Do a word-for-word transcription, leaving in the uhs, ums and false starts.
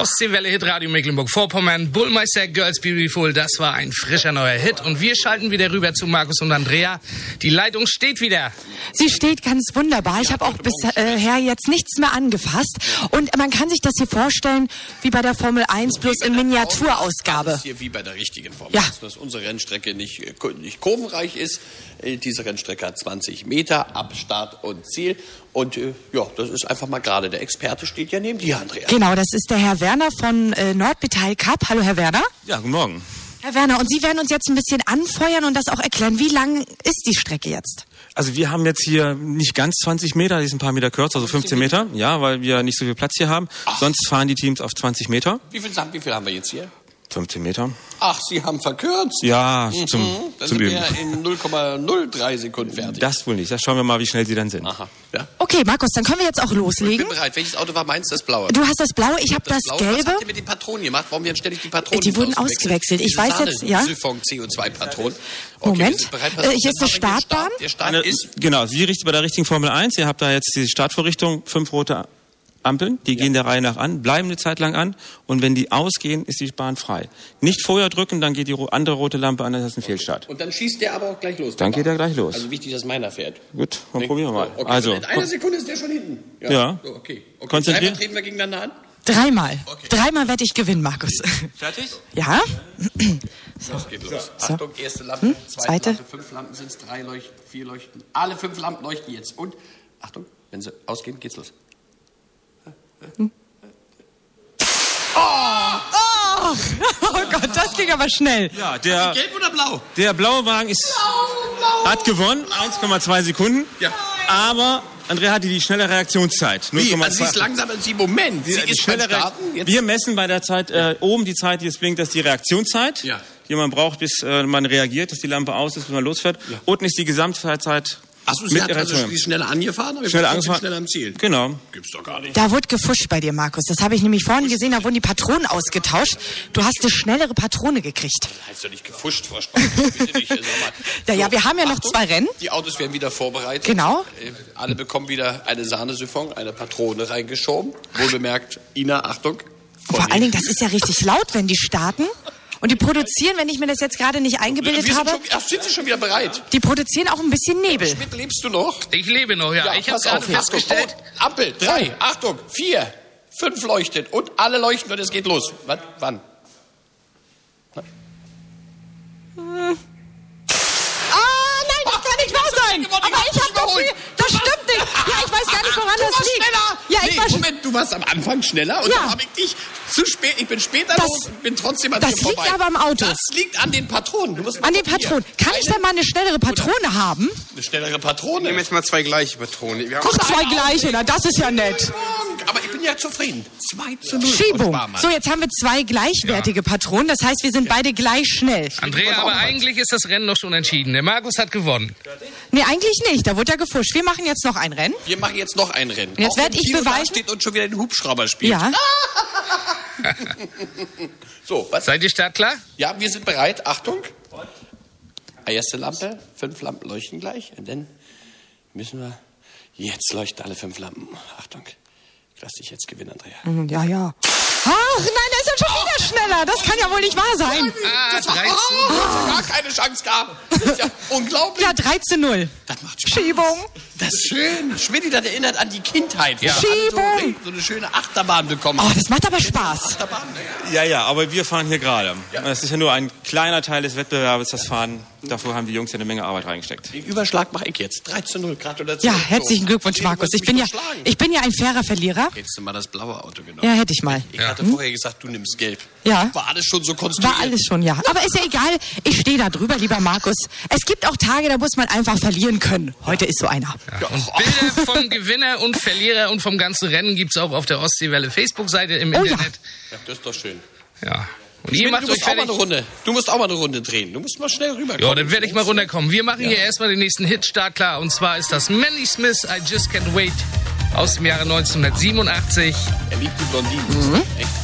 Ostseewelle Hitradio Mecklenburg-Vorpommern, Bullmeister Girls Beautiful, das war ein frischer neuer Hit. Und wir schalten wieder rüber zu Markus und Andrea. Die Leitung steht wieder. Sie steht ganz wunderbar. Ich habe auch bisher jetzt nichts mehr angefasst. Und man kann sich das hier vorstellen wie bei der Formel eins, bloß in Miniaturausgabe. Das ist hier wie bei der richtigen Formel ja. eins, dass unsere Rennstrecke nicht, nicht kurvenreich ist. Diese Rennstrecke hat zwanzig Meter ab Start und Ziel. Und äh, ja, das ist einfach mal gerade. Der Experte steht ja neben dir, Andrea. Genau, das ist der Herr Werner von äh, Nordmetall Cup. Hallo, Herr Werner. Ja, guten Morgen. Herr Werner, und Sie werden uns jetzt ein bisschen anfeuern und das auch erklären. Wie lang ist die Strecke jetzt? Also wir haben jetzt hier nicht ganz zwanzig Meter, die ist ein paar Meter kürzer, also fünfzehn Meter. Ja, weil wir nicht so viel Platz hier haben. Ach. Sonst fahren die Teams auf zwanzig Meter. Wie viel, wie viel haben wir jetzt hier? fünfzehn Meter. Ach, Sie haben verkürzt. Ja, mhm. zum, dann zum sind Üben. wir in null Komma null drei Sekunden fertig. Das wohl nicht. Das schauen wir mal, wie schnell Sie dann sind. Aha. Ja. Okay, Markus, dann können wir jetzt auch loslegen. Ich bin bereit. Welches Auto war meins? Das blaue. Du hast das blaue, ich habe das, das blaue. Gelbe. Was habt ihr mit den Patronen gemacht? Warum werden ständig die Patronen Die wurden ausgewechselt. Ich weiß jetzt, ja. C O zwei Patronen. Okay, Moment. Äh, hier ist eine Startbahn. Der Start Eine, ist... Genau, Sie richten bei der richtigen Formel eins. Ihr habt da jetzt die Startvorrichtung, fünf rote Ampeln, die ja. gehen der Reihe nach an, bleiben eine Zeit lang an und wenn die ausgehen, ist die Bahn frei. Nicht vorher drücken, dann geht die andere rote Lampe an, das ist ein Fehlstart. Und dann schießt der aber auch gleich los. Dann geht er gleich los. Also wichtig, dass meiner fährt. Gut, dann nee. probieren wir mal. Okay. Also, in einer Sekunde ist der schon hinten. Ja. ja. So, okay. okay. Konzentrieren. Dreimal treten wir gegeneinander an? Dreimal. Okay. Dreimal werde ich gewinnen, Markus. Fertig? Ja. So. Das geht los. So. Achtung, erste Lampe, Hm? zweite, Zweite. Lampe, fünf Lampen sind es, drei leuchten, vier leuchten. Alle fünf Lampen leuchten jetzt. Und, Achtung, wenn sie ausgehen, geht's los. Hm. Oh! Oh! Oh Gott, das ging aber schnell. Ja, der, Gelb oder blau? der blaue Wagen ist, Blau, blau. hat gewonnen, eins Komma zwei Sekunden. Ja. Aber Andrea hatte die schnelle Reaktionszeit. Wie? Also sie ist langsam als sie. Moment. Sie Die, die ist schnelle beim Starten. Jetzt. Wir messen bei der Zeit äh, oben die Zeit, die es blinkt, das ist die Reaktionszeit, Ja. die man braucht, bis äh, man reagiert, dass die Lampe aus ist, bis man losfährt. Ja. Unten ist die Gesamtzeit. Achso, sie mit hat also Reaktion. die schneller angefahren, aber Schneller wir angefahren. schneller am Ziel. Genau. Gibt's doch gar nicht. Da wurde gefuscht bei dir, Markus. Das habe ich nämlich vorhin gesehen, da wurden die Patronen ausgetauscht. Du hast eine schnellere Patrone gekriegt. Heißt doch nicht gefuscht, Frau Spahn. Bitte nicht. Sag mal. Ja, ja, So, wir haben ja noch Achtung, zwei Rennen. Die Autos werden wieder vorbereitet. Genau. Äh, Alle bekommen wieder eine Sahnesiphon, eine Patrone reingeschoben. Wohlbemerkt, Ina, Achtung. Und vor allen Dingen, das ist ja richtig laut, wenn die starten. Und die produzieren, wenn ich mir das jetzt gerade nicht eingebildet Wir sind habe, schon, ach, sind Sie schon wieder bereit? die produzieren auch ein bisschen Nebel. Schmidt, lebst du noch? Ich lebe noch, ja. ich habe pass gerade auf, festgestellt. Achtung, Ampel, drei, Achtung, vier, fünf leuchtet und alle leuchten und es geht los. Wann? Wann? Hm. Ah, nein, das kann nicht wahr sein. Aber ich habe doch viel. Das stimmt nicht. Ja, ich weiß gar nicht, woran du das warst liegt. schneller. Ja, ich nee, war Moment, du warst am Anfang schneller und Ja. dann habe ich dich zu spät. Ich bin später Das- los und bin trotzdem an das dir vorbei. liegt aber am Auto. Das liegt an den Patronen. Du musst mal An den hier. Patronen. Kann ich denn mal eine schnellere Patrone haben? Eine schnellere Patrone? Nehmen jetzt mal zwei gleiche Patronen. Wir haben Ach, zwei gleiche. Na, das ist ja nett. Aber ich bin ja zufrieden. zwei zu null. Schiebung. So, jetzt haben wir zwei gleichwertige Patronen. Das heißt, wir sind beide gleich schnell. Andrea, aber eigentlich ist das Rennen noch schon entschieden. Der Markus hat gewonnen. Nee, eigentlich nicht. Da wurde ja gefuscht. Wir machen jetzt noch ein Rennen. Wir machen jetzt noch ein Rennen. Jetzt Auch werd wenn ich Tino da beweisen- steht und schon wieder den Hubschrauber spielt. Ja. So, was? Seid ihr startklar? Ja, wir sind bereit. Achtung. Erste Lampe. Fünf Lampen leuchten gleich. Und dann müssen wir... Jetzt leuchten alle fünf Lampen. Achtung. Ich lass dich jetzt gewinnen, Andrea. Ja, ja. Ach, nein, der ist ja schon wieder schneller. Das kann ja wohl nicht wahr sein. Ah, Das war, drei zu oh, dass er gar keine Chance gab. Das ist ja unglaublich. Ja, drei zu null. Das macht Spaß. Schiebung. Das ist schön. Schmidt, das erinnert an die Kindheit. wo Ja. wir alle Schiebung. So, so eine schöne Achterbahn bekommen. Oh, das macht aber Spaß. Achterbahn. Ja, ja, aber wir fahren hier gerade. Das ist ja nur ein kleiner Teil des Wettbewerbs, das Fahren. Davor haben die Jungs ja eine Menge Arbeit reingesteckt. Den Überschlag mache ich jetzt. drei zu null. Gratulation. Ja, herzlichen Glückwunsch, Okay, du Markus. wirst Ich mich bin ja, überschlagen. ich bin ja ein fairer Verlierer. Hättest du mal das blaue Auto genommen. Ja, hätte ich mal. Ich hatte vorher gesagt, du nimmst gelb. Ja. War alles schon so konstruiert. War alles schon, ja. Aber ist ja egal. Ich stehe da drüber, lieber Markus. Es gibt auch Tage, da muss man einfach verlieren können. Heute ist so einer. Ja. Und Bilder vom Gewinner und Verlierer und vom ganzen Rennen gibt's auch auf der Ostseewelle Facebook-Seite im Oh ja. Internet. Ja, das ist doch schön. Ja. Und ihr Schmidt, macht du euch musst auch mal fertig. eine Runde. Du musst auch mal eine Runde drehen. Du musst mal schnell rüberkommen. Ja, dann werde ich mal runterkommen. Wir machen hier erstmal den nächsten Hit startklar. Und zwar ist das Mandy Smith, I Just Can't Wait aus dem Jahre neunzehnhundertsiebenundachtzig. Er liebt die Blondinen. Mhm. Echt?